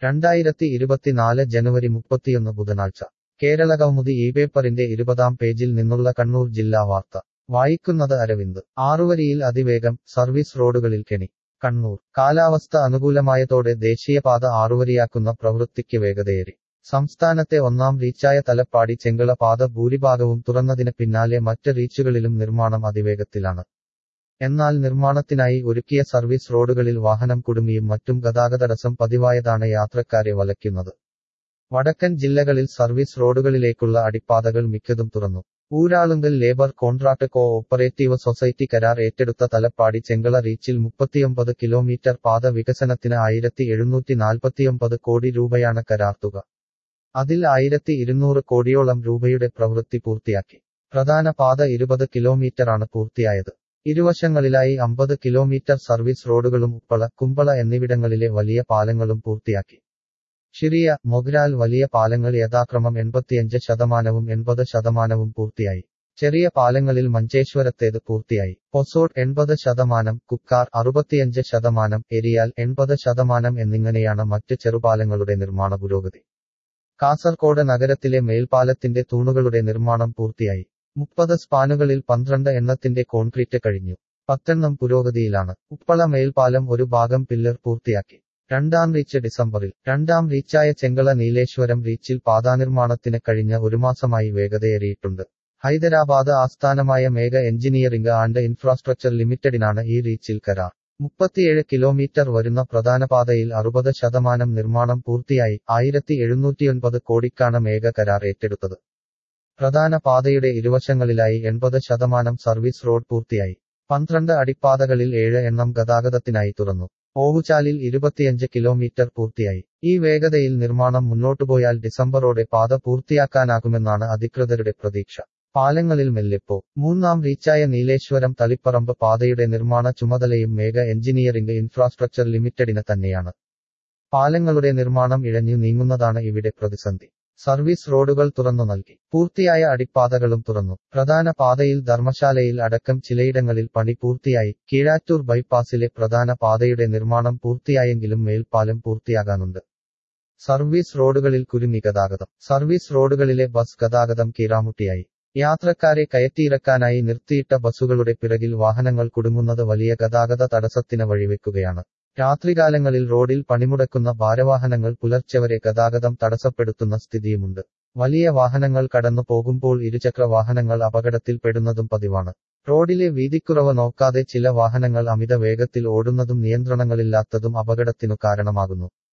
2024 ജനുവരി 31 ബുധനാഴ്ച കേരളകൗമുദി ഈ പേപ്പറിന്റെ 20-ാം പേജിൽ നിന്നുള്ള കണ്ണൂർ ജില്ലാ വാർത്ത വായിക്കുന്നത് അരവിന്ദ്. ആറുവരിയിൽ അതിവേഗം, സർവീസ് റോഡുകളിൽ കെണി. കണ്ണൂർ. കാലാവസ്ഥ അനുകൂലമായതോടെ ദേശീയപാത ആറുവരിയാക്കുന്ന പ്രവൃത്തിക്ക് വേഗതയേറി. സംസ്ഥാനത്തെ ഒന്നാം റീച്ചായ തലപ്പാടി ചെങ്കള പാത ഭൂരിഭാഗവും തുറന്നതിന് പിന്നാലെ മറ്റ് റീച്ചുകളിലും നിർമ്മാണം അതിവേഗത്തിലാണ്. എന്നാൽ നിർമ്മാണത്തിനായി ഒരുക്കിയ സർവീസ് റോഡുകളിൽ വാഹനം കുടുങ്ങിയും മറ്റും ഗതാഗതടസ്സം പതിവായതാണ് യാത്രക്കാരെ വലയ്ക്കുന്നത്. വടക്കൻ ജില്ലകളിൽ സർവീസ് റോഡുകളിലേക്കുള്ള അടിപ്പാതകൾ മിക്കതും തുറന്നു. Uralungal labour contract co operative society കരാർ ഏറ്റെടുത്ത തലപ്പാടി ചെങ്കള റീച്ചിൽ 39 കിലോമീറ്റർ പാത വികസനത്തിന് 1749 കോടി രൂപയാണ് കരാർ തുക. അതിൽ 1200 കോടിയോളം രൂപയുടെ പ്രവൃത്തി പൂർത്തിയാക്കി. പ്രധാന പാത 20 കിലോമീറ്ററാണ് പൂർത്തിയായത്. ഇരുവശങ്ങളിലായി 50 കിലോമീറ്റർ സർവീസ് റോഡുകളും ഉപ്പള, കുമ്പള എന്നിവിടങ്ങളിലെ വലിയ പാലങ്ങളും പൂർത്തിയാക്കി. ഷിറിയ, മൊഗ്രാൽ വലിയ പാലങ്ങൾ യഥാക്രമം 85%-വും 80%-വും പൂർത്തിയായി. ചെറിയ പാലങ്ങളിൽ മഞ്ചേശ്വരത്തേത് പൂർത്തിയായി. പൊസോഡ് 80%, കുക്കാർ 65%, എരിയാൽ 80% എന്നിങ്ങനെയാണ് മറ്റ് ചെറുപാലങ്ങളുടെ നിർമ്മാണ പുരോഗതി. കാസർകോട് നഗരത്തിലെ മേൽപ്പാലത്തിന്റെ തൂണുകളുടെ നിർമ്മാണം പൂർത്തിയായി. 30 സ്പാനുകളിൽ 12 എണ്ണത്തിന്റെ കോൺക്രീറ്റ് കഴിഞ്ഞു. 10 എണ്ണം പുരോഗതിയിലാണ്. ഉപ്പള മേൽപ്പാലം ഒരു ഭാഗം പില്ലർ പൂർത്തിയാക്കി. രണ്ടാം റീച്ച് ഡിസംബറിൽ. രണ്ടാം റീച്ചായ ചെങ്കള നീലേശ്വരം റീച്ചിൽ പാതാനിർമ്മാണത്തിന് കഴിഞ്ഞ ഒരു മാസമായി വേഗതയേറിയിട്ടുണ്ട്. ഹൈദരാബാദ് ആസ്ഥാനമായ മേഘ എഞ്ചിനീയറിംഗ് ആൻഡ് ഇൻഫ്രാസ്ട്രക്ചർ ലിമിറ്റഡിനാണ് ഈ റീച്ചിൽ കരാർ. 37 കിലോമീറ്റർ വരുന്ന പ്രധാന പാതയിൽ 60% നിർമ്മാണം പൂർത്തിയായി. 1709 കോടിക്കാണ് മേഘ കരാർ ഏറ്റെടുത്തത്. പ്രധാന പാതയുടെ ഇരുവശങ്ങളിലായി 80% സർവീസ് റോഡ് പൂർത്തിയായി. 12 അടിപ്പാതകളിൽ 7 എണ്ണം ഗതാഗതത്തിനായി തുറന്നു. ഓവുചാലിൽ 25 കിലോമീറ്റർ പൂർത്തിയായി. ഈ വേഗതയിൽ നിർമ്മാണം മുന്നോട്ടുപോയാൽ ഡിസംബറോടെ പാത പൂർത്തിയാക്കാനാകുമെന്നാണ് അധികൃതരുടെ പ്രതീക്ഷ. പാലങ്ങളിൽ മെല്ലെപ്പോ. മൂന്നാം റീച്ചായ നീലേശ്വരം തളിപ്പറമ്പ് പാതയുടെ നിർമ്മാണ ചുമതലയും മേഘ എഞ്ചിനീയറിംഗ് ഇൻഫ്രാസ്ട്രക്ചർ ലിമിറ്റഡിന് തന്നെയാണ്. പാലങ്ങളുടെ നിർമ്മാണം ഇഴഞ്ഞു നീങ്ങുന്നതാണ് ഇവിടെ പ്രതിസന്ധി. സർവീസ് റോഡുകൾ തുറന്നു നൽകി. പൂർത്തിയായ അടിപ്പാതകളും തുറന്നു. പ്രധാന പാതയിൽ ധർമ്മശാലയിൽ അടക്കം ചിലയിടങ്ങളിൽ പണി പൂർത്തിയായി. കീഴാറ്റൂർ ബൈപ്പാസിലെ പ്രധാന പാതയുടെ നിർമ്മാണം പൂർത്തിയായെങ്കിലും മേൽപ്പാലം പൂർത്തിയാകാനുണ്ട്. സർവീസ് റോഡുകളിൽ കുരുങ്ങി ഗതാഗതം. സർവീസ് റോഡുകളിലെ ബസ് ഗതാഗതം കീറാമുട്ടിയായി. യാത്രക്കാരെ കയറ്റിയിറക്കാനായി നിർത്തിയിട്ട ബസുകളുടെ പിറകിൽ വാഹനങ്ങൾ കുടുങ്ങുന്നത് വലിയ ഗതാഗത തടസ്സത്തിന് വഴിവെക്കുകയാണ്. രാത്രികാലങ്ങളിൽ റോഡിൽ പണിമുടക്കുന്ന ഭാരവാഹനങ്ങൾ പുലർച്ചെ വരെ ഗതാഗതം തടസ്സപ്പെടുത്തുന്ന സ്ഥിതിയുമുണ്ട്. വലിയ വാഹനങ്ങൾ കടന്നു പോകുമ്പോൾ ഇരുചക്ര വാഹനങ്ങൾ അപകടത്തിൽപ്പെടുന്നതും പതിവാണ്. റോഡിലെ വീതിക്കുറവ് നോക്കാതെ ചില വാഹനങ്ങൾ അമിത വേഗത്തിൽ ഓടുന്നതും നിയന്ത്രണങ്ങളില്ലാത്തതും അപകടത്തിനു കാരണമാകുന്നു.